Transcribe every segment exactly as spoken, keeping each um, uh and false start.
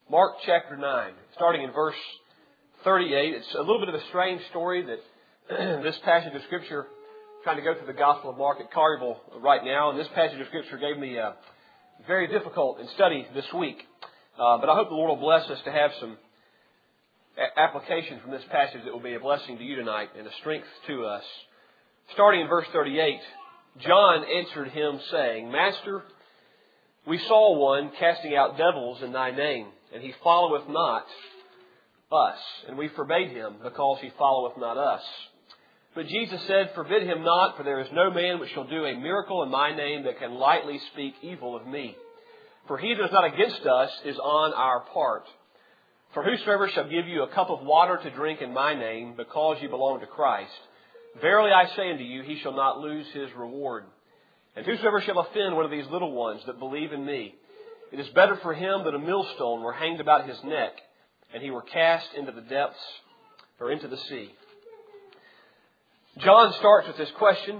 Mark chapter nine, starting in verse thirty-eight. It's a little bit of a strange story that this passage of Scripture, I'm trying to go through the Gospel of Mark at Collierville right now, and this passage of Scripture gave me a very difficult in study this week. Uh, but I hope the Lord will bless us to have some a- application from this passage that will be a blessing to you tonight and a strength to us. Starting in verse thirty-eight, John answered him, saying, Master, we saw one casting out devils in thy name, and he followeth not us. And we forbade him, because he followeth not us. But Jesus said, Forbid him not, for there is no man which shall do a miracle in my name that can lightly speak evil of me. For he that is not against us is on our part. For whosoever shall give you a cup of water to drink in my name, because you belong to Christ, verily I say unto you, he shall not lose his reward. And whosoever shall offend one of these little ones that believe in me, it is better for him that a millstone were hanged about his neck, and he were cast into the depths, or into the sea. John starts with this question.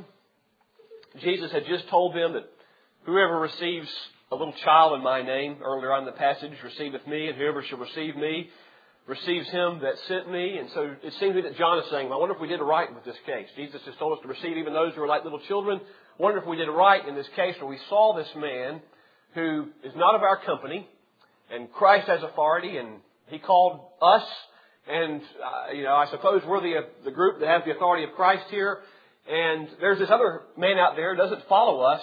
Jesus had just told them that whoever receives a little child in my name, earlier on in the passage, receiveth me, and whoever shall receive me, receives him that sent me. And so it seems to me that John is saying, I wonder if we did it right with this case. Jesus has told us to receive even those who are like little children. I wonder if we did it right in this case where we saw this man who is not of our company, and Christ has authority, and he called us, and uh, you know, I suppose we're the, uh, the group that has the authority of Christ here. And there's this other man out there who doesn't follow us,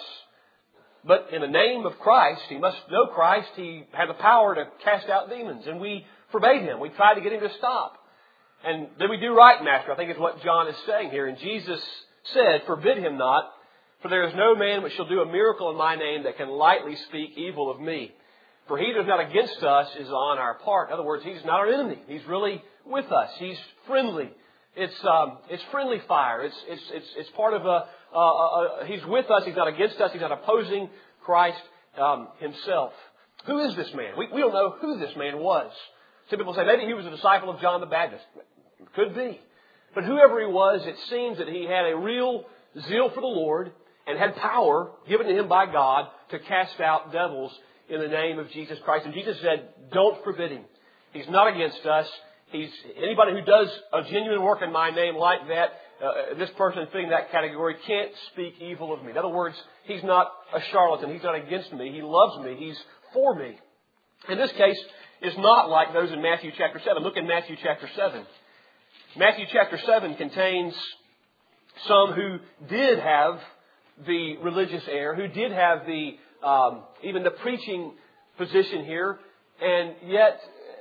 but in the name of Christ, he must know Christ. He had the power to cast out demons, and we forbade him. We tried to get him to stop. And did we do right, Master? I think is what John is saying here. And Jesus said, Forbid him not, for there is no man which shall do a miracle in my name that can lightly speak evil of me. For he that is not against us is on our part. In other words, he's not our enemy. He's really with us. He's friendly. It's um, it's friendly fire. It's it's it's it's part of a. Uh, uh, he's with us. He's not against us. He's not opposing Christ um, himself. Who is this man? We we don't know who this man was. Some people say maybe he was a disciple of John the Baptist. Could be. But whoever he was, it seems that he had a real zeal for the Lord and had power given to him by God to cast out devils in the name of Jesus Christ. And Jesus said, don't forbid him. He's not against us. He's anybody who does a genuine work in my name like that, uh, this person fitting that category can't speak evil of me. In other words, he's not a charlatan. He's not against me. He loves me. He's for me. In this case, is not like those in Matthew chapter seven. Look in Matthew chapter seven. Matthew chapter seven contains some who did have the religious air, who did have the um, even the preaching position here, and yet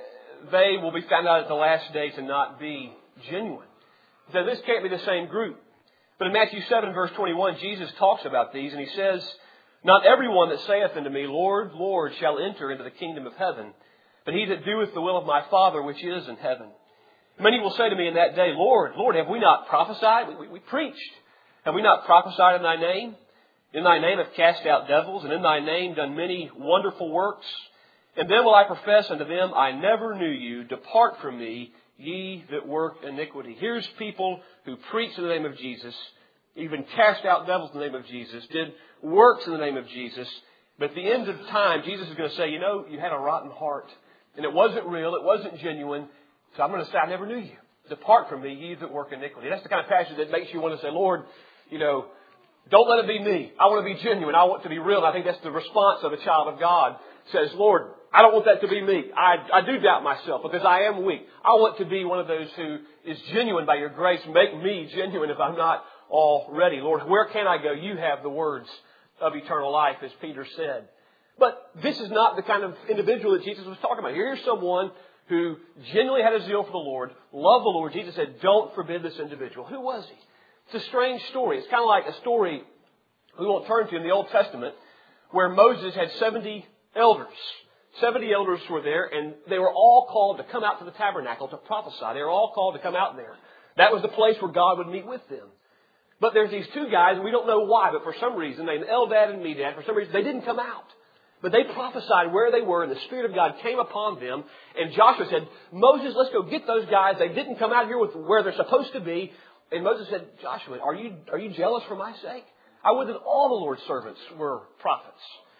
they will be found out at the last day to not be genuine. So this can't be the same group. But in Matthew seven, verse twenty-one, Jesus talks about these, and he says, Not everyone that saith unto me, Lord, Lord, shall enter into the kingdom of heaven, but he that doeth the will of my Father which is in heaven. Many will say to me in that day, Lord, Lord, have we not prophesied? We, we, we preached. Have we not prophesied in thy name? In thy name have cast out devils, and in thy name done many wonderful works. And then will I profess unto them, I never knew you. Depart from me, ye that work iniquity. Here's people who preach in the name of Jesus, even cast out devils in the name of Jesus, did works in the name of Jesus. But at the end of time, Jesus is going to say, you know, you had a rotten heart. And it wasn't real. It wasn't genuine. So I'm going to say, I never knew you. Depart from me, ye that work iniquity. That's the kind of passage that makes you want to say, Lord, you know, don't let it be me. I want to be genuine. I want to be real. And I think that's the response of a child of God. Says, Lord, I don't want that to be me. I, I do doubt myself because I am weak. I want to be one of those who is genuine by your grace. Make me genuine if I'm not already. Lord, where can I go? You have the words of eternal life, as Peter said. But this is not the kind of individual that Jesus was talking about. Here's someone who genuinely had a zeal for the Lord, loved the Lord. Jesus said, don't forbid this individual. Who was he? It's a strange story. It's kind of like a story we won't turn to in the Old Testament where Moses had seventy elders. seventy elders were there, and they were all called to come out to the tabernacle to prophesy. They were all called to come out there. That was the place where God would meet with them. But there's these two guys, and we don't know why, but for some reason, named Eldad and Medad, for some reason, they didn't come out. But they prophesied where they were, and the Spirit of God came upon them. And Joshua said, Moses, let's go get those guys. They didn't come out here with where they're supposed to be. And Moses said, Joshua, are you, are you jealous for my sake? I would that all the Lord's servants were prophets.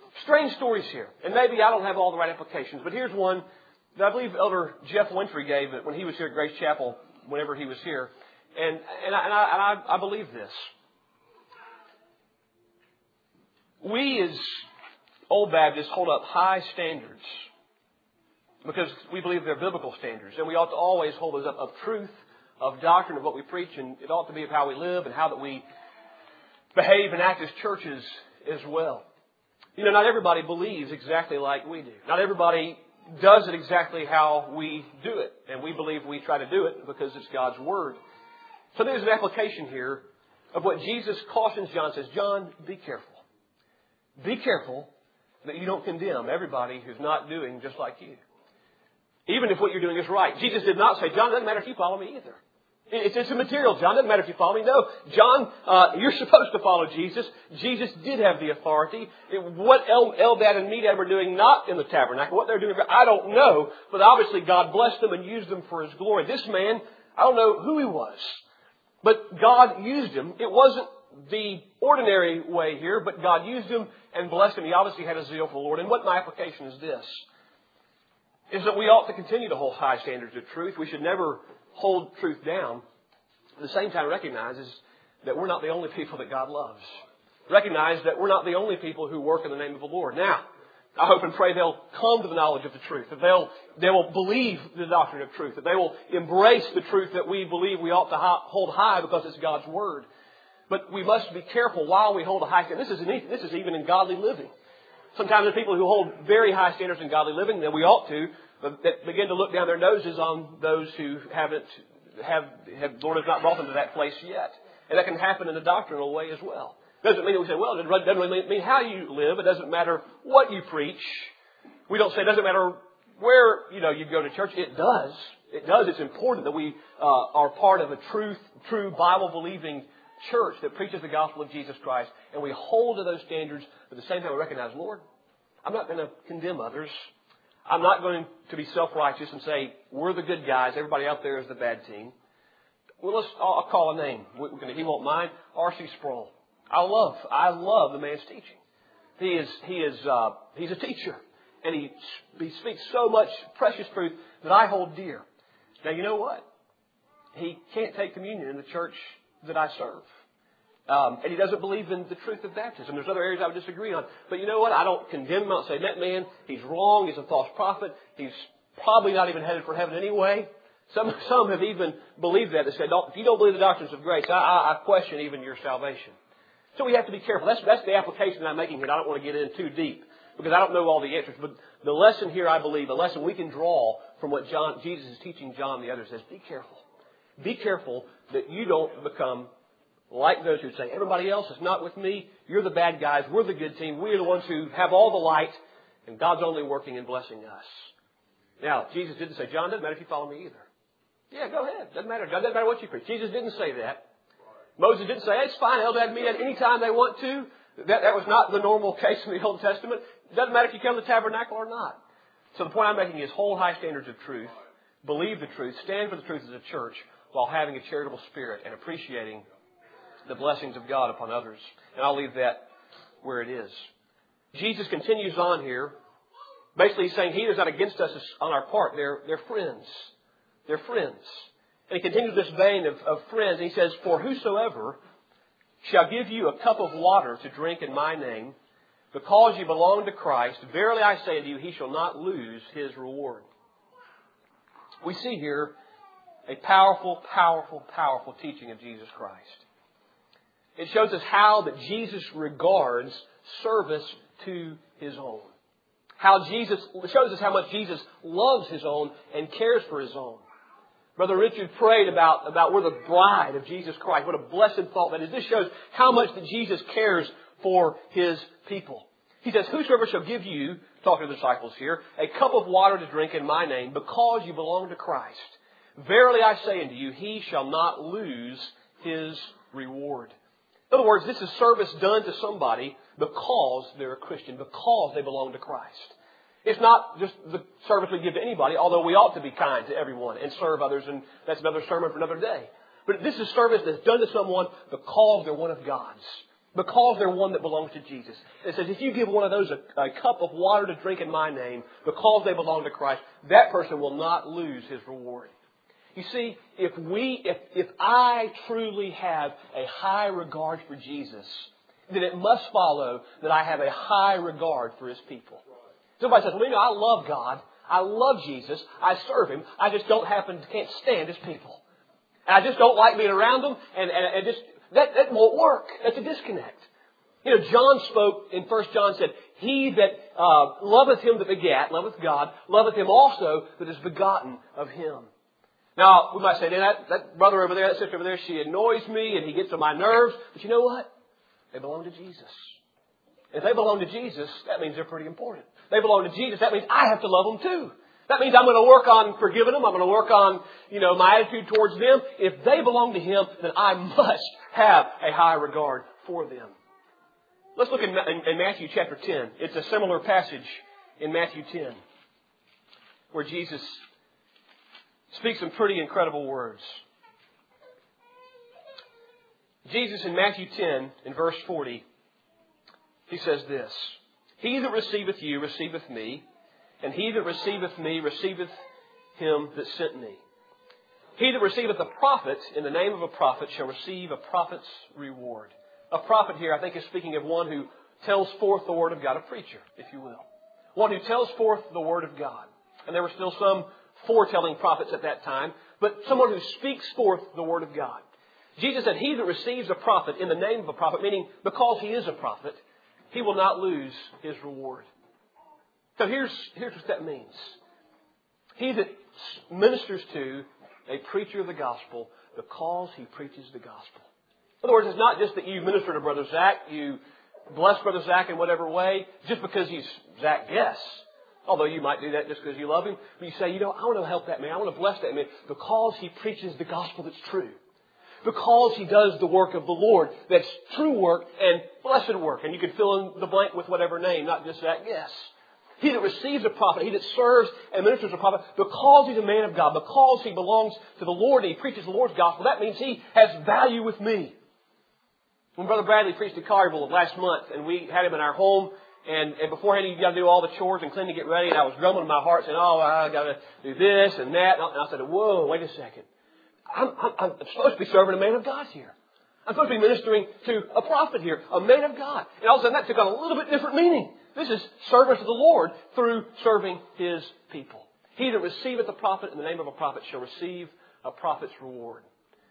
Strange stories here. And maybe I don't have all the right applications, but here's one that I believe Elder Jeff Wintry gave when he was here at Grace Chapel, whenever he was here. And, and, I, and, I, and I, I believe this. We as Old Baptists hold up high standards because we believe they're biblical standards. And we ought to always hold those up of truth, of doctrine, of what we preach. And it ought to be of how we live and how that we behave and act as churches as well. You know, not everybody believes exactly like we do. Not everybody does it exactly how we do it. And we believe we try to do it because it's God's Word. So there's an application here of what Jesus cautions John, says, John, be careful. Be careful that you don't condemn everybody who's not doing just like you. Even if what you're doing is right. Jesus did not say, John, it doesn't matter if you follow me either. It's, it's immaterial, John. It doesn't matter if you follow me. No, John, uh, you're supposed to follow Jesus. Jesus did have the authority. It, what El, Eldad and Medad were doing not in the tabernacle, what they're doing, I don't know. But obviously God blessed them and used them for His glory. This man, I don't know who he was. But God used him. It wasn't the ordinary way here, but God used him and blessed him. He obviously had a zeal for the Lord. And what my application is this, is that we ought to continue to hold high standards of truth. We should never hold truth down. At the same time, recognizes that we're not the only people that God loves. Recognize that we're not the only people who work in the name of the Lord. Now, I hope and pray they'll come to the knowledge of the truth, that they'll, they will believe the doctrine of truth, that they will embrace the truth that we believe we ought to hold high because it's God's Word. But we must be careful while we hold a high standard. This is, an, this is even in godly living. Sometimes there are people who hold very high standards in godly living, that we ought to, but that begin to look down their noses on those who haven't, have, have, Lord has not brought them to that place yet. And that can happen in a doctrinal way as well. Doesn't mean that we say, well, it doesn't really mean how you live. It doesn't matter what you preach. We don't say it doesn't matter where, you know, you go to church. It does. It does. It's important that we uh, are part of a truth, true Bible-believing church that preaches the gospel of Jesus Christ. And we hold to those standards, but at the same time we recognize, Lord, I'm not going to condemn others. I'm not going to be self-righteous and say, we're the good guys. Everybody out there is the bad team. Well, let's, I'll call a name. He won't mind. R C Sproul. I love, I love the man's teaching. He is, he is, uh, he's a teacher. And he, he speaks so much precious truth that I hold dear. Now, you know what? He can't take communion in the church that I serve. Um, and he doesn't believe in the truth of baptism. There's other areas I would disagree on. But you know what? I don't condemn him. I don't say, that man, he's wrong. He's a false prophet. He's probably not even headed for heaven anyway. Some, some have even believed that. They said, if you don't believe the doctrines of grace, I, I, I question even your salvation. So we have to be careful. That's, that's the application I'm making here. I don't want to get in too deep because I don't know all the answers. But the lesson here, I believe, the lesson we can draw from what John, Jesus is teaching John and the others is, be careful. Be careful that you don't become like those who say, everybody else is not with me. You're the bad guys. We're the good team. We're the ones who have all the light. And God's only working and blessing us. Now, Jesus didn't say, John, doesn't matter if you follow me either. Yeah, go ahead. Doesn't matter. Doesn't matter what you preach. Jesus didn't say that. Moses didn't say, hey, it's fine, Eldad, Medad, anytime they want to. That, that was not the normal case in the Old Testament. It doesn't matter if you come to the tabernacle or not. So the point I'm making is hold high standards of truth, believe the truth, stand for the truth as a church while having a charitable spirit and appreciating the blessings of God upon others. And I'll leave that where it is. Jesus continues on here, basically saying he is not against us on our part. They're, they're friends. They're friends. And he continues this vein of, of friends. And he says, for whosoever shall give you a cup of water to drink in my name, because you belong to Christ, verily I say to you, he shall not lose his reward. We see here a powerful, powerful, powerful teaching of Jesus Christ. It shows us how that Jesus regards service to his own. How Jesus, it shows us how much Jesus loves his own and cares for his own. Brother Richard prayed about, about we're the bride of Jesus Christ. What a blessed thought that is. This shows how much that Jesus cares for his people. He says, whosoever shall give you, talking to the disciples here, a cup of water to drink in my name, because you belong to Christ, verily I say unto you, he shall not lose his reward. In other words, this is service done to somebody because they're a Christian, because they belong to Christ. It's not just the service we give to anybody, although we ought to be kind to everyone and serve others, and that's another sermon for another day. But this is service that's done to someone because they're one of God's. Because they're one that belongs to Jesus. It says if you give one of those a, a cup of water to drink in my name, because they belong to Christ, that person will not lose his reward. You see, if we, if, if I truly have a high regard for Jesus, then it must follow that I have a high regard for His people. Somebody says, well, you know, I love God. I love Jesus. I serve Him. I just don't happen to, can't stand His people. And I just don't like being around them. And, and, and just, that, that won't work. That's a disconnect. You know, John spoke in First John said, he that uh, loveth Him that begat, loveth God, loveth Him also that is begotten of Him. Now, we might say, that, that brother over there, that sister over there, she annoys me and he gets on my nerves. But you know what? They belong to Jesus. If they belong to Jesus, that means they're pretty important. They belong to Jesus. That means I have to love them too. That means I'm going to work on forgiving them. I'm going to work on, you know, my attitude towards them. If they belong to Him, then I must have a high regard for them. Let's look in, in, in Matthew chapter ten. It's a similar passage in Matthew ten where Jesus speaks some pretty incredible words. Jesus in Matthew ten, in verse forty, He says this, He that receiveth you receiveth me, and he that receiveth me receiveth him that sent me. He that receiveth a prophet in the name of a prophet shall receive a prophet's reward. A prophet here, I think, is speaking of one who tells forth the word of God, a preacher, if you will. One who tells forth the word of God. And there were still some foretelling prophets at that time, but someone who speaks forth the word of God. Jesus said, he that receives a prophet in the name of a prophet, meaning because he is a prophet, he will not lose his reward. So here's, here's what that means. He that ministers to a preacher of the gospel because he preaches the gospel. In other words, it's not just that you minister to Brother Zach, you bless Brother Zach in whatever way, just because he's Zach Guess. Although you might do that just because you love him. But you say, you know, I want to help that man. I want to bless that man because he preaches the gospel that's true. Because he does the work of the Lord. That's true work and blessed work. And you can fill in the blank with whatever name, not just that guess. He that receives a prophet, he that serves and ministers a prophet, because he's a man of God, because he belongs to the Lord and he preaches the Lord's gospel, that means he has value with me. When Brother Bradley preached at Collierville last month, and we had him in our home, and, and beforehand he got to do all the chores and clean to get ready, and I was grumbling in my heart, saying, oh, I got to do this and that. And I said, whoa, wait a second. I'm, I'm, I'm supposed to be serving a man of God here. I'm supposed to be ministering to a prophet here, a man of God. And all of a sudden that took on a little bit different meaning. This is service to the Lord through serving His people. He that receiveth a prophet in the name of a prophet shall receive a prophet's reward.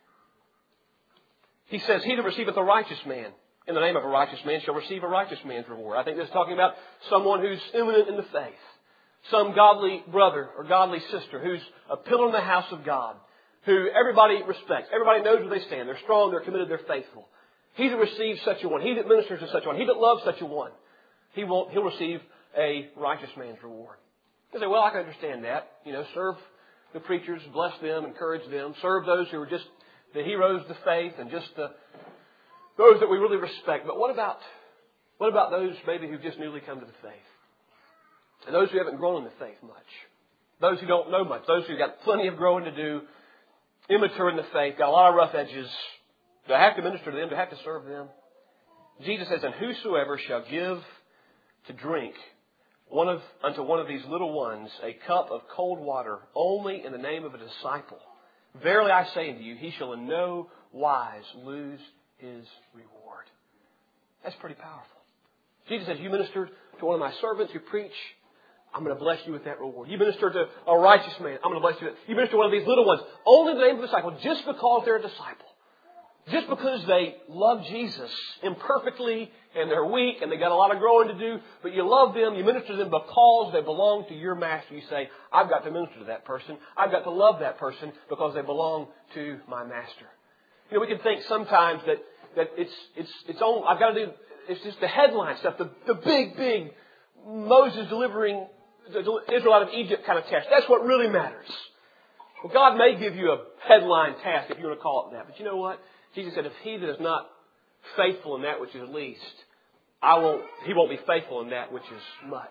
He says, he that receiveth a righteous man in the name of a righteous man shall receive a righteous man's reward. I think this is talking about someone who's eminent in the faith. Some godly brother or godly sister who's a pillar in the house of God, who everybody respects. Everybody knows where they stand. They're strong, they're committed, they're faithful. He that receives such a one, he that ministers to such a one, he that loves such a one, he won't, he'll receive a righteous man's reward. You say, well, I can understand that. You know, serve the preachers, bless them, encourage them, serve those who are just the heroes of the faith and just the, those that we really respect. But what about, what about those maybe who've just newly come to the faith? And those who haven't grown in the faith much? Those who don't know much? Those who've got plenty of growing to do? Immature in the faith, got a lot of rough edges. Do I have to minister to them? Do I have to serve them? Jesus says, and whosoever shall give to drink one of unto one of these little ones a cup of cold water only in the name of a disciple, verily I say unto you, he shall in no wise lose his reward. That's pretty powerful. Jesus says, you minister to one of my servants who preach, I'm going to bless you with that reward. You minister to a righteous man, I'm going to bless you with that. You minister to one of these little ones, only in the name of a disciple, just because they're a disciple. Just because they love Jesus imperfectly and they're weak and they got a lot of growing to do, but you love them, you minister to them because they belong to your master. You say, I've got to minister to that person. I've got to love that person because they belong to my master. You know, we can think sometimes that, that it's, it's, it's only, I've got to do, it's just the headline stuff, the, the big, big Moses delivering Israel out of Egypt kind of test. That's what really matters. Well, God may give you a headline task if you want to call it that. But you know what? Jesus said, if he that is not faithful in that which is least, I won't, he won't be faithful in that which is much.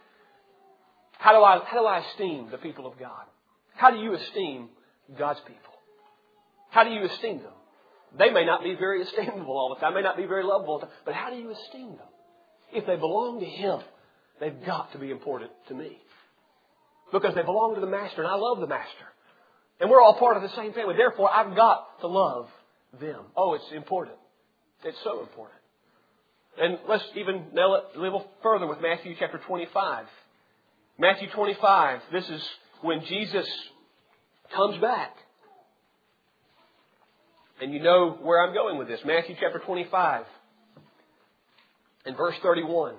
How do I, how do I esteem the people of God? How do you esteem God's people? How do you esteem them? They may not be very estimable all the time, may not be very lovable all the time, but how do you esteem them? If they belong to Him, they've got to be important to me. Because they belong to the Master, and I love the Master. And we're all part of the same family. Therefore, I've got to love them. Oh, it's important. It's so important. And let's even nail it a little further with Matthew chapter twenty-five. Matthew twenty-five, this is when Jesus comes back. And you know where I'm going with this. Matthew chapter twenty-five and verse thirty-one.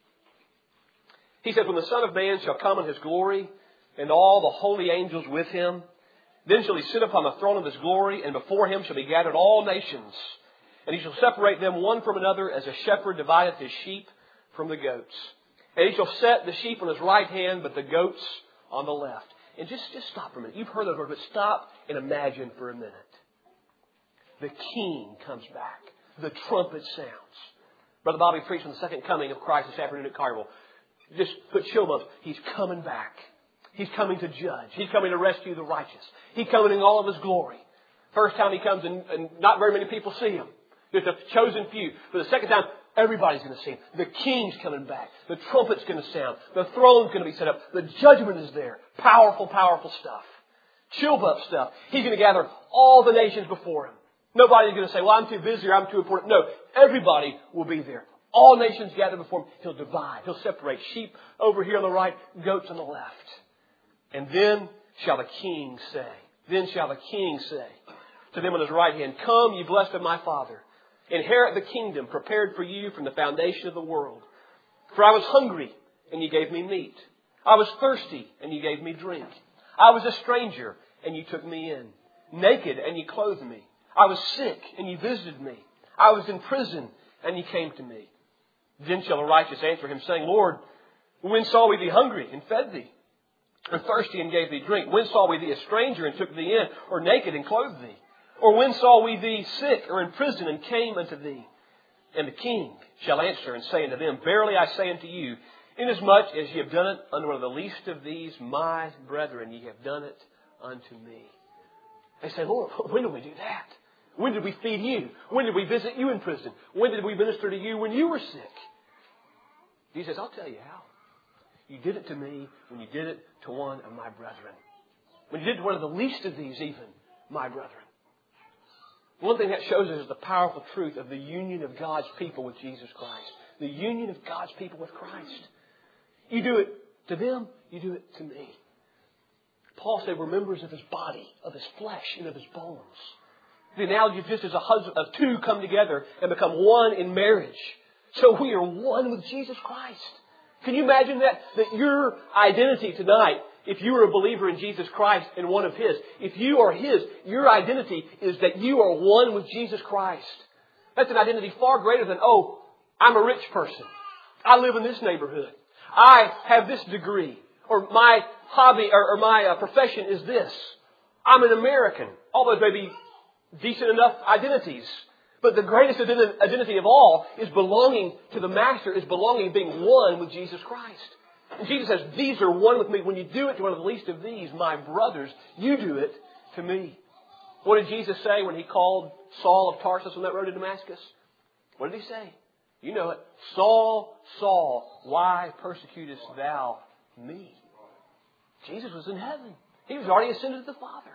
He says, when the Son of Man shall come in His glory, and all the holy angels with Him, then shall He sit upon the throne of His glory, and before Him shall be gathered all nations. And He shall separate them one from another, as a shepherd divideth his sheep from the goats. And He shall set the sheep on His right hand, but the goats on the left. And just, just stop for a minute. You've heard those words, but stop and imagine for a minute. The King comes back. The trumpet sounds. Brother Bobby preached on the second coming of Christ this afternoon at Carnival. Just put chill bumps. He's coming back. He's coming to judge. He's coming to rescue the righteous. He's coming in all of His glory. First time He comes, and, and not very many people see Him. Just a chosen few. But the second time, everybody's going to see Him. The King's coming back. The trumpet's going to sound. The throne's going to be set up. The judgment is there. Powerful, powerful stuff. Chill bump stuff. He's going to gather all the nations before Him. Nobody's going to say, well, I'm too busy or I'm too important. No, everybody will be there. All nations gather before Him. He'll divide. He'll separate sheep over here on the right, goats on the left. And then shall the King say, then shall the King say to them on His right hand, come, ye blessed of my Father, inherit the kingdom prepared for you from the foundation of the world. For I was hungry, and ye gave me meat. I was thirsty, and ye gave me drink. I was a stranger, and ye took me in. Naked, and ye clothed me. I was sick, and ye visited me. I was in prison, and ye came to me. Then shall the righteous answer Him, saying, Lord, when saw we thee hungry, and fed thee? Or thirsty, and gave thee drink? When saw we thee a stranger, and took thee in? Or naked, and clothed thee? Or when saw we thee sick, or in prison, and came unto thee? And the King shall answer and say unto them, verily I say unto you, inasmuch as ye have done it unto one of the least of these my brethren, ye have done it unto me. They say, Lord, when did we do that? When did we feed you? When did we visit you in prison? When did we minister to you when you were sick? Jesus says, I'll tell you how. You did it to me when you did it to one of my brethren. When you did it to one of the least of these even, my brethren. One thing that shows us is the powerful truth of the union of God's people with Jesus Christ. The union of God's people with Christ. You do it to them, you do it to me. Paul said we're members of His body, of His flesh, and of His bones. The analogy of just as a husband of two come together and become one in marriage. So we are one with Jesus Christ. Can you imagine that? That your identity tonight, if you are a believer in Jesus Christ and one of His, if you are His, your identity is that you are one with Jesus Christ. That's an identity far greater than, oh, I'm a rich person. I live in this neighborhood. I have this degree. Or my hobby or, or my uh, profession is this. I'm an American. All those may be decent enough identities. But the greatest identity of all is belonging to the Master, is belonging, being one with Jesus Christ. And Jesus says, these are one with me. When you do it to one of the least of these, my brothers, you do it to me. What did Jesus say when He called Saul of Tarsus on that road to Damascus? What did He say? You know it. Saul, Saul, why persecutest thou me? Jesus was in heaven. He was already ascended to the Father.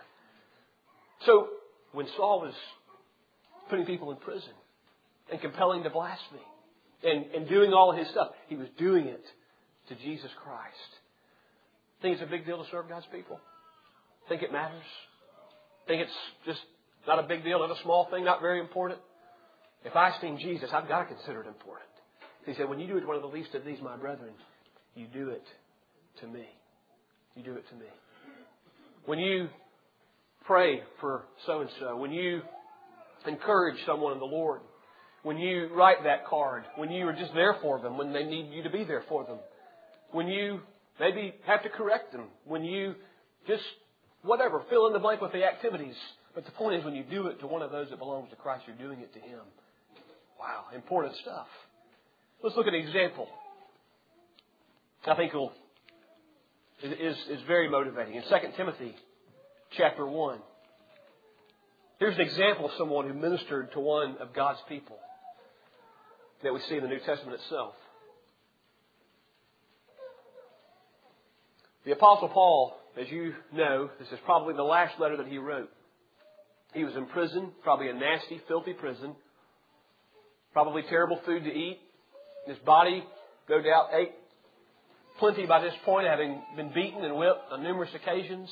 So when Saul was putting people in prison and compelling to blaspheme and, and doing all of his stuff, he was doing it to Jesus Christ. Think it's a big deal to serve God's people? Think it matters? Think it's just not a big deal, not a small thing, not very important? If I esteem Jesus, I've got to consider it important. He said, when you do it to one of the least of these, my brethren, you do it to me. You do it to me. When you pray for so-and-so, when you encourage someone in the Lord, when you write that card, when you are just there for them, when they need you to be there for them, when you maybe have to correct them, when you just, whatever, fill in the blank with the activities. But the point is, when you do it to one of those that belongs to Christ, you're doing it to Him. Wow, important stuff. Let's look at an example. I think will is is very motivating. In Second Timothy chapter one. Here's an example of someone who ministered to one of God's people that we see in the New Testament itself. The Apostle Paul, as you know, this is probably the last letter that he wrote. He was in prison, probably a nasty, filthy prison. Probably terrible food to eat. His body, no doubt, ate plenty by this point, having been beaten and whipped on numerous occasions.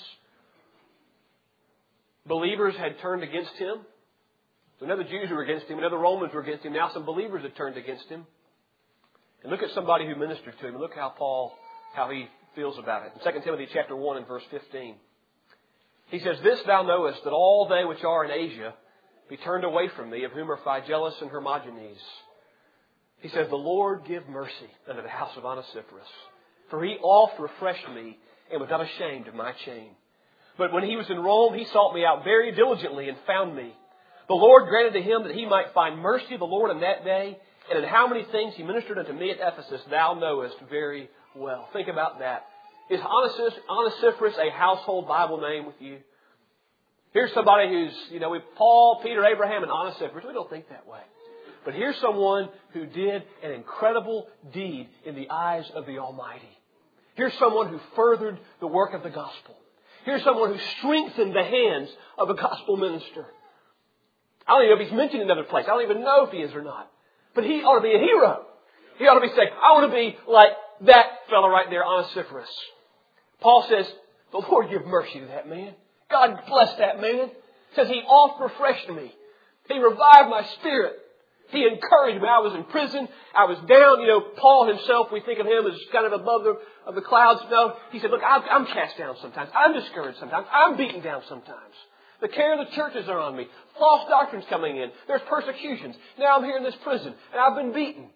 Believers had turned against him. We know the Jews were against him. We know the Romans were against him. Now some believers had turned against him. And look at somebody who ministered to him. Look how Paul, how he feels about it. In Second Timothy chapter one and verse fifteen. He says, "This thou knowest, that all they which are in Asia be turned away from me, of whom are Phygellus and Hermogenes." He says, "The Lord give mercy unto the house of Onesiphorus. For he oft refreshed me, and was not ashamed of my chain. But when he was in Rome, he sought me out very diligently, and found me. The Lord granted to him that he might find mercy of the Lord in that day. And in how many things he ministered unto me at Ephesus, thou knowest very well." Think about that. Is Onesiphorus a household Bible name with you? Here's somebody who's, you know, with Paul, Peter, Abraham, and Onesiphorus. We don't think that way. But here's someone who did an incredible deed in the eyes of the Almighty. Here's someone who furthered the work of the gospel. Here's someone who strengthened the hands of a gospel minister. I don't even know if he's mentioned in another place. I don't even know if he is or not. But he ought to be a hero. He ought to be saying, I want to be like that fellow right there, Onesiphorus. Paul says, the Lord give mercy to that man. God bless that man. He says, he oft refreshed me. He revived my spirit. He encouraged me. I was in prison. I was down. You know, Paul himself, we think of him as kind of above the, of the clouds. No, he said, look, I'm, I'm cast down sometimes. I'm discouraged sometimes. I'm beaten down sometimes. The care of the churches are on me. False doctrines coming in. There's persecutions. Now I'm here in this prison, and I've been beaten.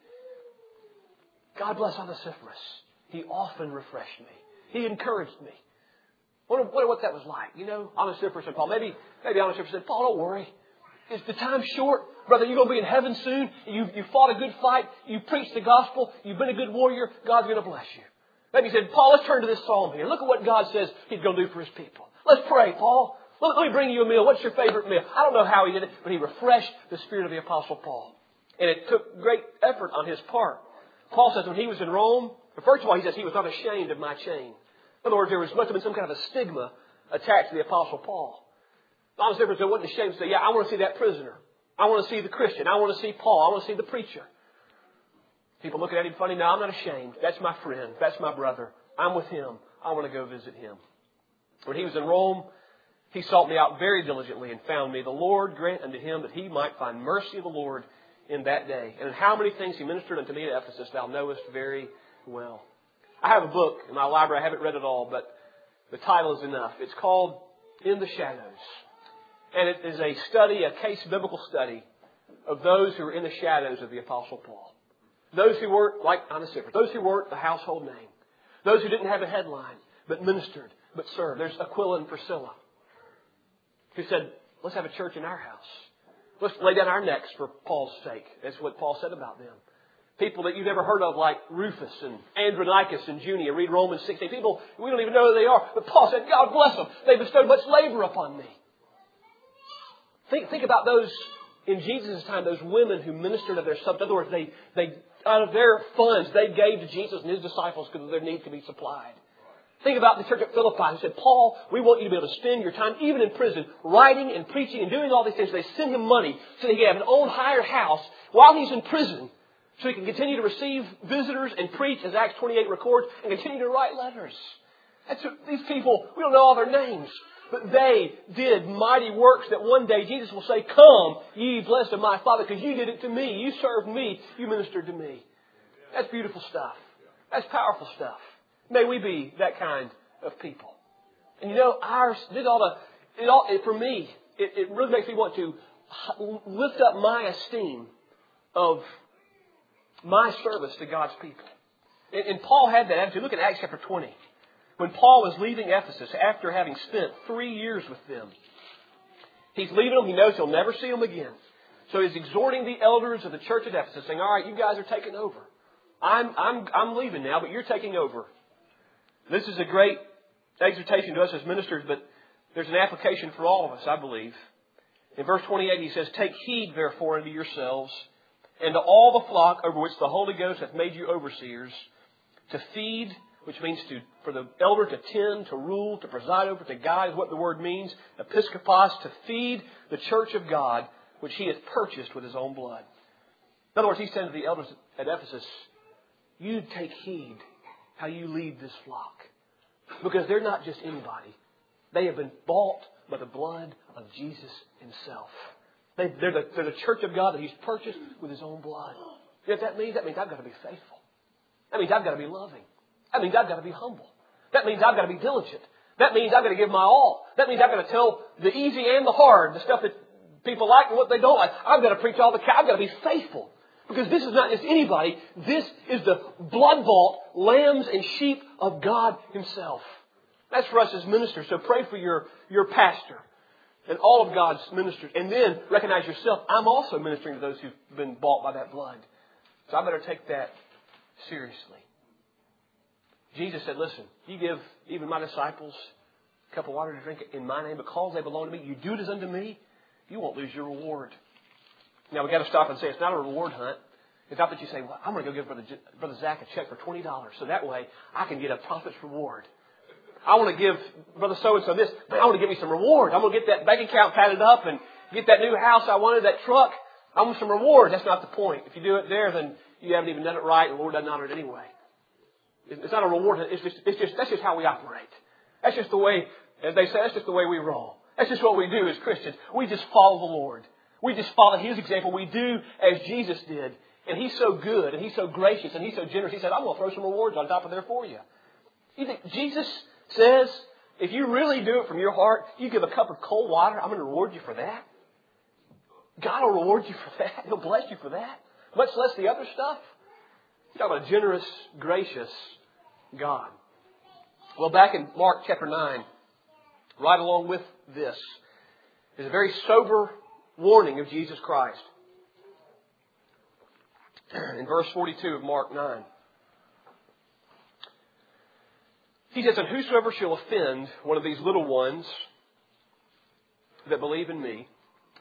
God bless Onesiphorus. He often refreshed me. He encouraged me. I wonder, wonder what that was like. You know, Onesiphorus and Paul. Maybe, maybe Onesiphorus said, Paul, don't worry. Is the time short? Brother, you're going to be in heaven soon. You, you fought a good fight. You preached the gospel. You've been a good warrior. God's going to bless you. Maybe he said, Paul, let's turn to this psalm here. Look at what God says He's going to do for His people. Let's pray, Paul. Let, let me bring you a meal. What's your favorite meal? I don't know how he did it, but he refreshed the spirit of the Apostle Paul. And it took great effort on his part. Paul says when he was in Rome, first of all, he says he was not ashamed of my chain. In other words, there was, must have been some kind of a stigma attached to the Apostle Paul. Onesiphorus wasn't ashamed to say, yeah, I want to see that prisoner. I want to see the Christian. I want to see Paul. I want to see the preacher. People looking at him funny. No, I'm not ashamed. That's my friend. That's my brother. I'm with him. I want to go visit him. When he was in Rome, he sought me out very diligently and found me. The Lord grant unto him that he might find mercy of the Lord in that day. And in how many things he ministered unto me at Ephesus, thou knowest very well. I have a book in my library. I haven't read it all, but the title is enough. It's called In the Shadows. And it is a study, a case biblical study of those who were in the shadows of the Apostle Paul. Those who weren't like Onesiphorus. Those who weren't the household name. Those who didn't have a headline, but ministered, but served. There's Aquila and Priscilla, who said, let's have a church in our house. Let's lay down our necks for Paul's sake. That's what Paul said about them. People that you've never heard of like Rufus and Andronicus and Junia. Read Romans sixteen. People, we don't even know who they are. But Paul said, God bless them. They bestowed much labor upon me. Think, think about those in Jesus' time, those women who ministered of their substance. In other words, they, they, out of their funds, they gave to Jesus and His disciples because their needs could be supplied. Think about the church at Philippi who said, Paul, we want you to be able to spend your time, even in prison, writing and preaching and doing all these things. They sent him money so that he could have an own hired house while he's in prison so he can continue to receive visitors and preach, as Acts twenty-eight records, and continue to write letters. That's what, these people, we don't know all their names, but they did mighty works that one day Jesus will say, come, ye blessed of my Father, because you did it to me. You served me. You ministered to me. That's beautiful stuff. That's powerful stuff. May we be that kind of people. And you know, ours, this ought to, it ought, it, for me, it, it really makes me want to lift up my esteem of my service to God's people. And, and Paul had that attitude. Look at Acts chapter twenty. When Paul was leaving Ephesus after having spent three years with them, he's leaving them. He knows he'll never see them again. So he's exhorting the elders of the church at Ephesus, saying, all right, you guys are taking over. I'm, I'm, I'm leaving now, but you're taking over. This is a great exhortation to us as ministers, but there's an application for all of us, I believe. In verse twenty-eight he says, "Take heed therefore unto yourselves, and to all the flock over which the Holy Ghost hath made you overseers, to feed," which means to for the elder to tend, to rule, to preside over, to guide is what the word means. Episkopos, to feed the church of God, which he hath purchased with his own blood. In other words, he's saying to the elders at Ephesus, you take heed how you lead this flock. Because they're not just anybody. They have been bought by the blood of Jesus himself. They, they're, the, they're the church of God that he's purchased with his own blood. You know what that means? That means I've got to be faithful. That means I've got to be loving. That means I've got to be humble. That means I've got to be diligent. That means I've got to give my all. That means I've got to tell the easy and the hard, the stuff that people like and what they don't like. I've got to preach all the... I've got to be faithful. Because this is not just anybody. This is the blood-bought lambs and sheep of God himself. That's for us as ministers. So pray for your, your pastor and all of God's ministers. And then recognize yourself. I'm also ministering to those who've been bought by that blood. So I better take that seriously. Jesus said, listen, you give even my disciples a cup of water to drink in my name because they belong to me. You do it as unto me, you won't lose your reward. Now, we've got to stop and say it's not a reward hunt. It's not that you say, well, I'm going to go give Brother, Brother Zach a check for twenty dollars so that way I can get a prophet's reward. I want to give Brother so-and-so this, but I want to give me some reward. I'm going to get that bank account padded up and get that new house I wanted, that truck. I want some reward. That's not the point. If you do it there, then you haven't even done it right and the Lord doesn't honor it anyway. It's not a reward. It's just, it's just, that's just how we operate. That's just the way, as they say, that's just the way we roll. That's just what we do as Christians. We just follow the Lord. We just follow His example. We do as Jesus did. And He's so good and He's so gracious and He's so generous. He said, I'm going to throw some rewards on top of there for you. You think Jesus says, if you really do it from your heart, you give a cup of cold water, I'm going to reward you for that. God will reward you for that. He'll bless you for that. Much less the other stuff. You're talking about a generous, gracious God. Well, back in Mark chapter nine, right along with this, is a very sober warning of Jesus Christ. In verse forty-two of Mark nine. He says, and whosoever shall offend one of these little ones that believe in me,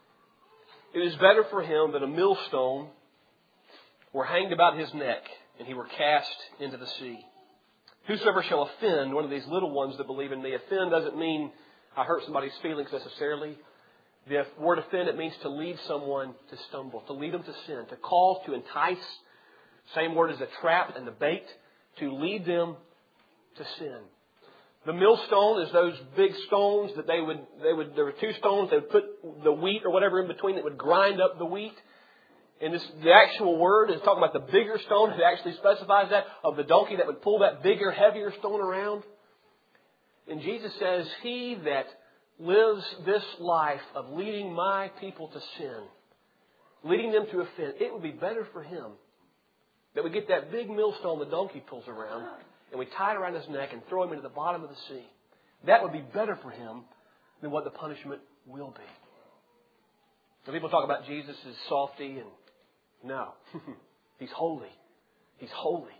it is better for him that a millstone were hanged about his neck and he were cast into the sea. Whosoever shall offend one of these little ones that believe in me. Offend doesn't mean I hurt somebody's feelings necessarily. The word offend, it means to lead someone to stumble, to lead them to sin, to cause, to entice. Same word as the trap and the bait, to lead them to sin. The millstone is those big stones that they would, they would, there were two stones, they would put the wheat or whatever in between that would grind up the wheat. And this, the actual word is talking about the bigger stone. It actually specifies that, of the donkey that would pull that bigger, heavier stone around. And Jesus says, he that lives this life of leading my people to sin, leading them to offend, it would be better for him that we get that big millstone the donkey pulls around and we tie it around his neck and throw him into the bottom of the sea. That would be better for him than what the punishment will be. So people talk about Jesus as softy, and no. He's holy. He's holy.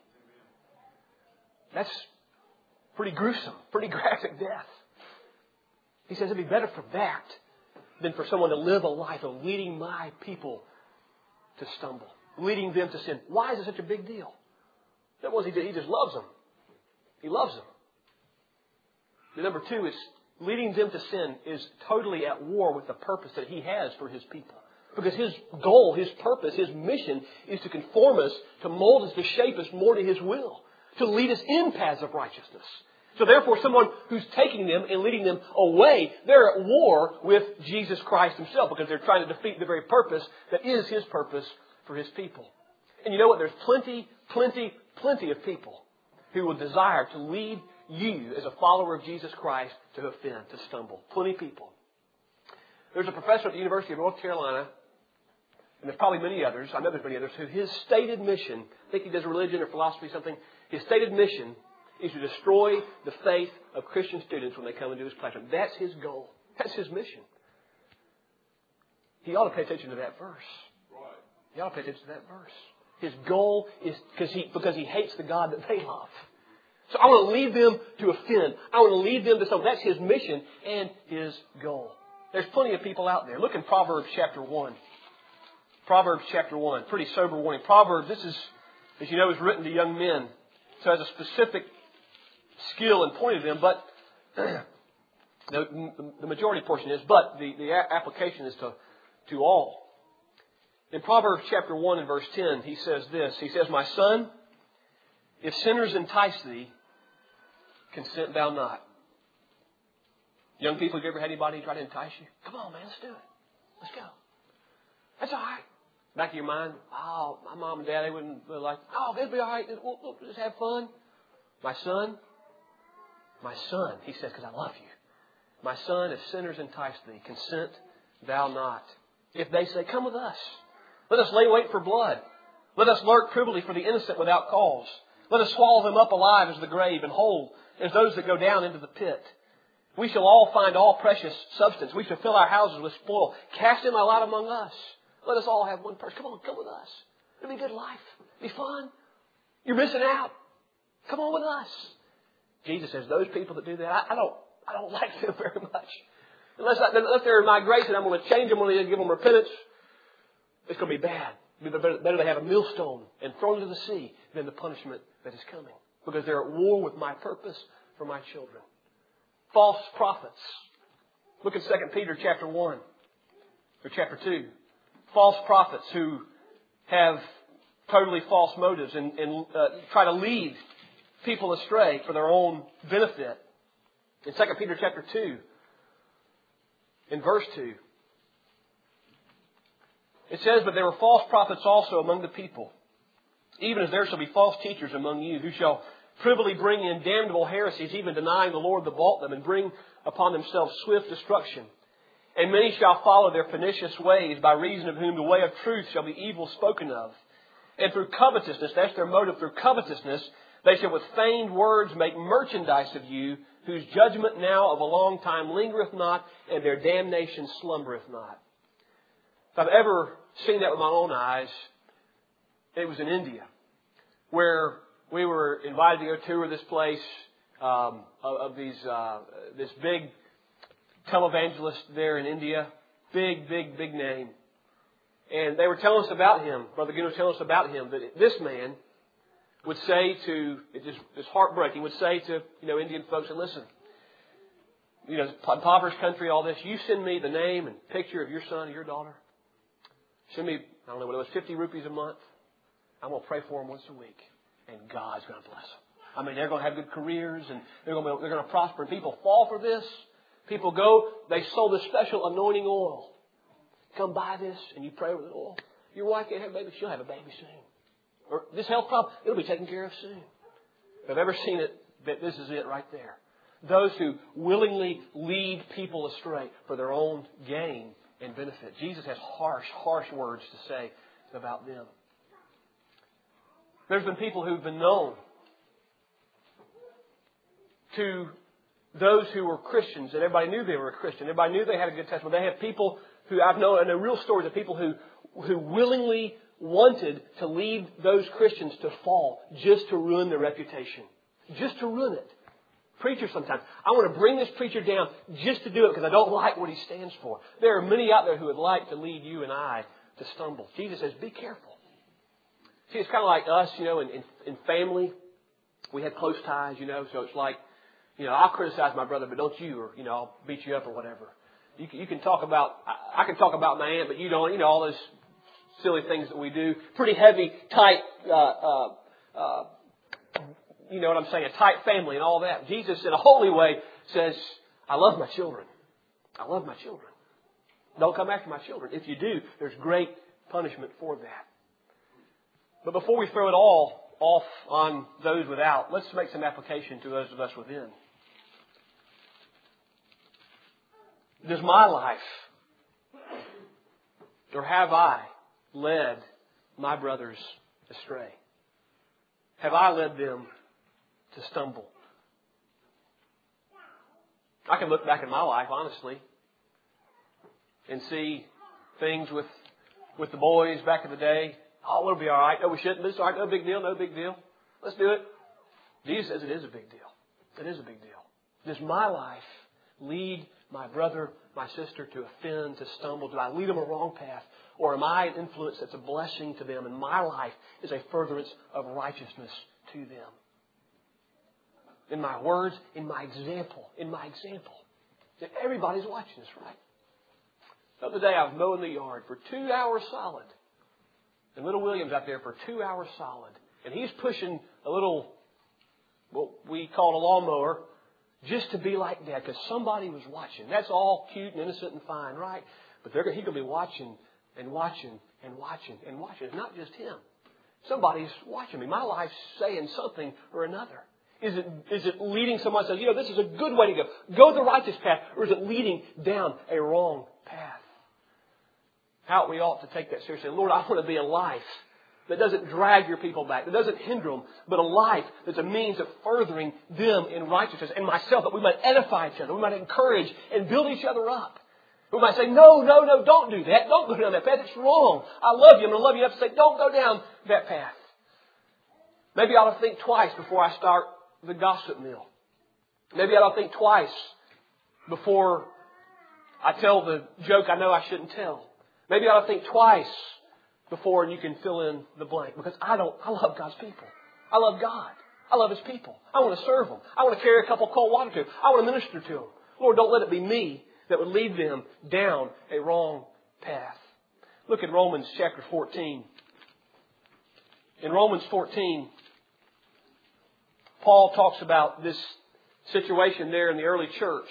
That's pretty gruesome, pretty graphic death. He says it'd be better for that than for someone to live a life of leading my people to stumble, leading them to sin. Why is it such a big deal? That was he did. He just loves them. He loves them. The number two is leading them to sin is totally at war with the purpose that he has for his people. Because his goal, his purpose, his mission is to conform us, to mold us, to shape us more to his will, to lead us in paths of righteousness. So therefore, someone who's taking them and leading them away, they're at war with Jesus Christ himself because they're trying to defeat the very purpose that is his purpose for his people. And you know what? There's plenty, plenty, plenty of people who will desire to lead you as a follower of Jesus Christ to offend, to stumble. Plenty of people. There's a professor at the University of North Carolina, and there's probably many others, I know there's many others, who his stated mission, I think he does religion or philosophy or something, his stated mission is to destroy the faith of Christian students when they come into his classroom. That's his goal. That's his mission. He ought to pay attention to that verse. He ought to pay attention to that verse. His goal is because he, because he hates the God that they love. So I want to lead them to offend. I want to lead them to something. That's his mission and his goal. There's plenty of people out there. Look in Proverbs chapter one. Proverbs chapter one. Pretty sober warning. Proverbs, this is, as you know, is written to young men. So it has a specific skill and point of them, but the, the majority portion is, but the, the application is to, to all. In Proverbs chapter one and verse ten, he says this. He says, "My son, if sinners entice thee, consent thou not." Young people, have you ever had anybody try to entice you? Come on, man, let's do it. Let's go. That's all right. Back of your mind, oh, my mom and dad, they wouldn't really like, oh, it'll be all right. We'll, we'll just have fun. My son, my son, he says, because I love you. My son, if sinners entice thee, consent thou not. If they say, come with us. Let us lay wait for blood. Let us lurk privily for the innocent without cause. Let us swallow them up alive as the grave and whole as those that go down into the pit. We shall all find all precious substance. We shall fill our houses with spoil. Cast in thy lot among us. Let us all have one person. Come on, come with us. It'll be a good life. It'll be fun. You're missing out. Come on with us. Jesus says, those people that do that, I, I don't I don't like them very much. Unless, I, unless they're in my grace and I'm going to change them, I'm going to give them repentance, it's going to be bad. It'd be better, better to have a millstone and thrown into the sea than the punishment that is coming. Because they're at war with my purpose for my children. False prophets. Look at Second Peter chapter one or chapter two. False prophets who have totally false motives and, and uh, try to lead people astray for their own benefit. In Second Peter chapter two, in verse two, it says, "But there were false prophets also among the people, even as there shall be false teachers among you, who shall privily bring in damnable heresies, even denying the Lord that bought them, and bring upon themselves swift destruction. And many shall follow their pernicious ways, by reason of whom the way of truth shall be evil spoken of. And through covetousness," that's their motive, "through covetousness, they shall with feigned words make merchandise of you, whose judgment now of a long time lingereth not, and their damnation slumbereth not." If I've ever seen that with my own eyes, it was in India, where we were invited to go tour this place um, of, of these uh, this big televangelist there in India, big, big, big name, and they were telling us about him. Brother Ginn was telling us about him, that this man would say to, it just it's heartbreaking, would say to you know Indian folks, and listen, you know, impoverished country, all this, you send me the name and picture of your son or your daughter. Send me, I don't know what it was, fifty rupees a month. I'm going to pray for them once a week. And God's going to bless them. I mean, they're going to have good careers and they're going to, they're going to prosper. And people fall for this. People go, they sold this special anointing oil. Come buy this and you pray with the oil. Your wife can't have a baby. She'll have a baby soon. Or this health problem, it'll be taken care of soon. If I've ever seen it, this is it right there. Those who willingly lead people astray for their own gain and benefit. Jesus has harsh, harsh words to say about them. There's been people who've been known to those who were Christians, and everybody knew they were a Christian. Everybody knew they had a good testimony. They have people who I've known, and the real stories of people who, who willingly wanted to lead those Christians to fall just to ruin their reputation. Just to ruin it. Preachers sometimes, I want to bring this preacher down just to do it because I don't like what he stands for. There are many out there who would like to lead you and I to stumble. Jesus says, be careful. See, it's kind of like us, you know, in, in, in family. We had close ties, you know, so it's like, you know, I'll criticize my brother, but don't you, or, you know, I'll beat you up or whatever. You can, you can talk about, I, I can talk about my aunt, but you don't, you know, all those silly things that we do. Pretty heavy, tight, uh, uh, uh, you know what I'm saying, a tight family and all that. Jesus, in a holy way, says, I love my children. I love my children. Don't come after my children. If you do, there's great punishment for that. But before we throw it all off on those without, let's make some application to those of us within. Does my life, or have I led my brothers astray? Have I led them to stumble? I can look back at my life, honestly, and see things with with the boys back in the day. Oh, it'll be all right. No, we shouldn't. But it's all right. No big deal. No big deal. Let's do it. Jesus says it is a big deal. It is a big deal. Does my life lead my brother, my sister to offend, to stumble? Do I lead them a wrong path? Or am I an influence that's a blessing to them, and my life is a furtherance of righteousness to them? In my words, in my example, in my example. That everybody's watching this, right? The other day I was mowing the yard for two hours solid. And little William's out there for two hours solid. And he's pushing a little, what we call a lawnmower, just to be like Dad, because somebody was watching. That's all cute and innocent and fine, right? But they're, he could be watching and watching and watching and watching. It's not just him. Somebody's watching me. My life's saying something or another. Is it, is it leading someone says, you know, this is a good way to go. Go the righteous path. Or is it leading down a wrong path? How we ought to take that seriously. Lord, I want to be a life that doesn't drag your people back, that doesn't hinder them, but a life that's a means of furthering them in righteousness and myself, that we might edify each other, we might encourage and build each other up. We might say, no, no, no, don't do that. Don't go down that path. It's wrong. I love you. I'm going to love you enough to say, don't go down that path. Maybe I ought to think twice before I start the gossip mill. Maybe I ought to think twice before I tell the joke I know I shouldn't tell. Maybe I ought to think twice before you can fill in the blank. Because I don't, I love God's people. I love God. I love His people. I want to serve them. I want to carry a cup of cold water to them. I want to minister to them. Lord, don't let it be me that would lead them down a wrong path. Look at Romans chapter fourteen. In Romans fourteen, Paul talks about this situation there in the early church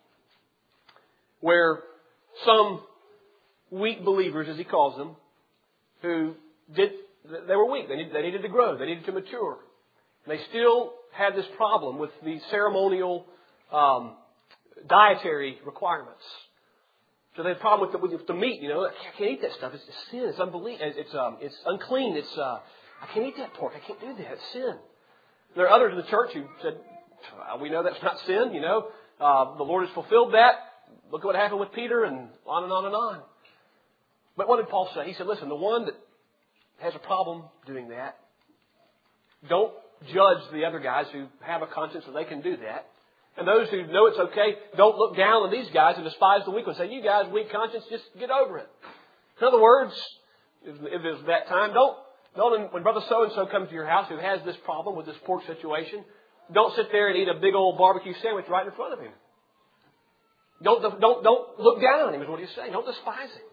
where some weak believers, as he calls them, who did, they were weak. They needed, they needed to grow. They needed to mature. And they still had this problem with the ceremonial um, dietary requirements. So they had a problem with the, with the meat. You know, I can't eat that stuff. It's, it's sin. It's unbelief. It's um, it's unclean. It's uh, I can't eat that pork. I can't do that. It's sin. There are others in the church who said, we know that's not sin. You know, uh, the Lord has fulfilled that. Look at what happened with Peter, and on and on and on. But what did Paul say? He said, listen, the one that has a problem doing that, don't judge the other guys who have a conscience so they can do that. And those who know it's okay, don't look down on these guys and despise the weak ones. Say, you guys, weak conscience, just get over it. In other words, if it's that time, don't, don't when Brother So-and-so comes to your house who has this problem with this pork situation, don't sit there and eat a big old barbecue sandwich right in front of him. Don't, don't, don't look down on him is what he's saying. Don't despise him.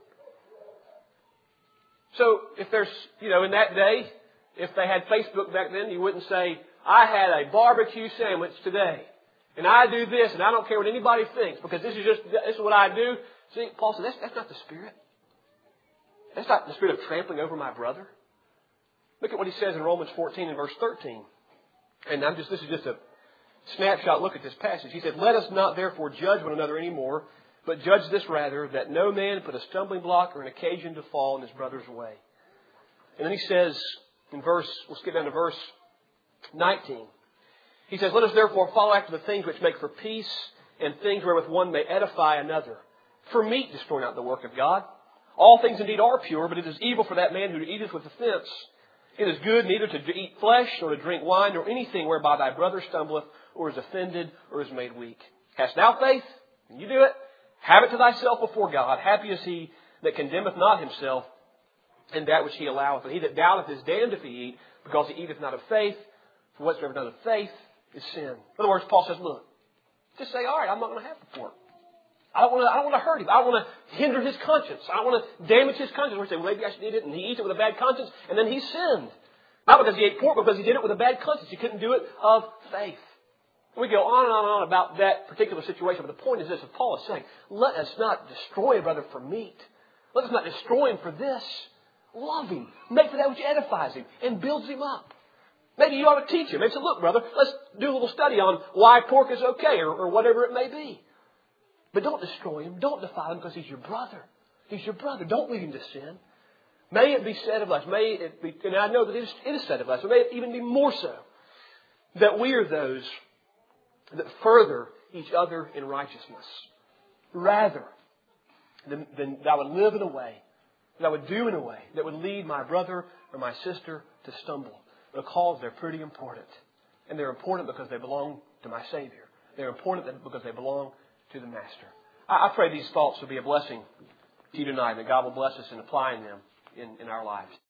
So if there's, you know, in that day, if they had Facebook back then, you wouldn't say, I had a barbecue sandwich today. And I do this, and I don't care what anybody thinks, because this is just, this is what I do. See, Paul said, that's, that's not the Spirit. That's not the spirit of trampling over my brother. Look at what he says in Romans fourteen and verse thirteen. And I'm just, this is just a snapshot look at this passage. He said, let us not therefore judge one another anymore, but judge this rather, that no man put a stumbling block or an occasion to fall in his brother's way. And then he says in verse, we'll skip down to verse nineteen. He says, let us therefore follow after the things which make for peace, and things wherewith one may edify another. For meat destroy not the work of God. All things indeed are pure, but it is evil for that man who eateth with offence. It is good neither to eat flesh, nor to drink wine, nor anything whereby thy brother stumbleth, or is offended, or is made weak. Hast thou faith? And you do it. Have it to thyself before God. Happy is he that condemneth not himself, and that which he alloweth. And he that doubteth is damned if he eat, because he eateth not of faith. For whatsoever not of faith is sin. In other words, Paul says, look, just say, all right, I'm not going to have the pork. I don't want to, I don't want to hurt him. I don't want to hinder his conscience. I don't want to damage his conscience. We say, well, maybe I should eat it, and he eats it with a bad conscience, and then he sinned. Not because he ate pork, but because he did it with a bad conscience. He couldn't do it of faith. We go on and on and on about that particular situation, but the point is this, as Paul is saying, let us not destroy a brother for meat. Let us not destroy him for this. Love him. Make for that which edifies him and builds him up. Maybe you ought to teach him. Maybe say, look, brother, let's do a little study on why pork is okay, or, or whatever it may be. But don't destroy him. Don't defile him, because he's your brother. He's your brother. Don't lead him to sin. May it be said of us, may it be, and I know that it is, it is said of us, but may it even be more so, that we are those that further each other in righteousness. Rather than, than that I would live in a way, that I would do in a way that would lead my brother or my sister to stumble. Because they're pretty important. And they're important because they belong to my Savior. They're important because they belong to the Master. I, I pray these thoughts will be a blessing to you tonight, and that God will bless us in applying them in, in our lives.